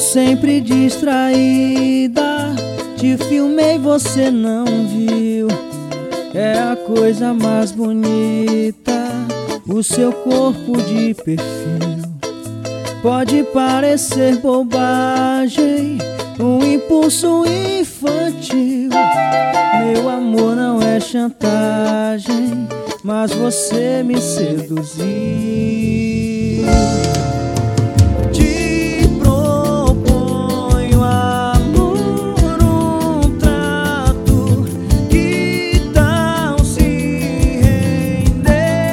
sempre distraída, te filmei, você não viu. É a coisa mais bonita, o seu corpo de perfil. Pode parecer bobagem, um impulso infantil. Meu amor não é chantagem, mas você me seduziu. Te proponho, amor, um trato. Que tal se render?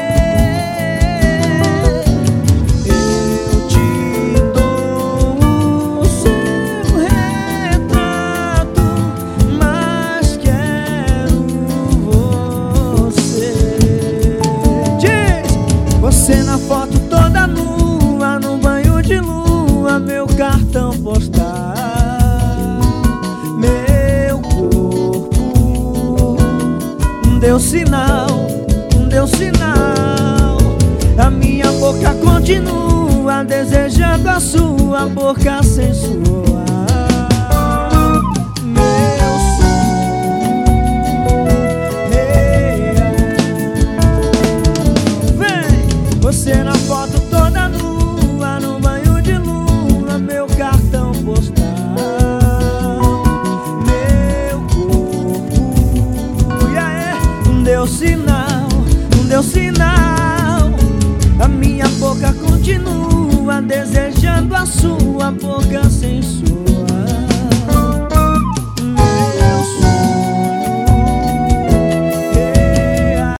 Eu te dou o seu retrato, mas quero você. Diz! Você na foto toda nua, no banho de lua, meu cartão postal. Meu corpo deu sinal, deu sinal. A minha boca continua desejando a sua boca sensual. Meu sonho, vem! Você na foto toda nua, no banho de lua, meu cartão postal. Meu corpo, deu sinal, deu sinal. A minha boca continua desejando a sua boca sensual.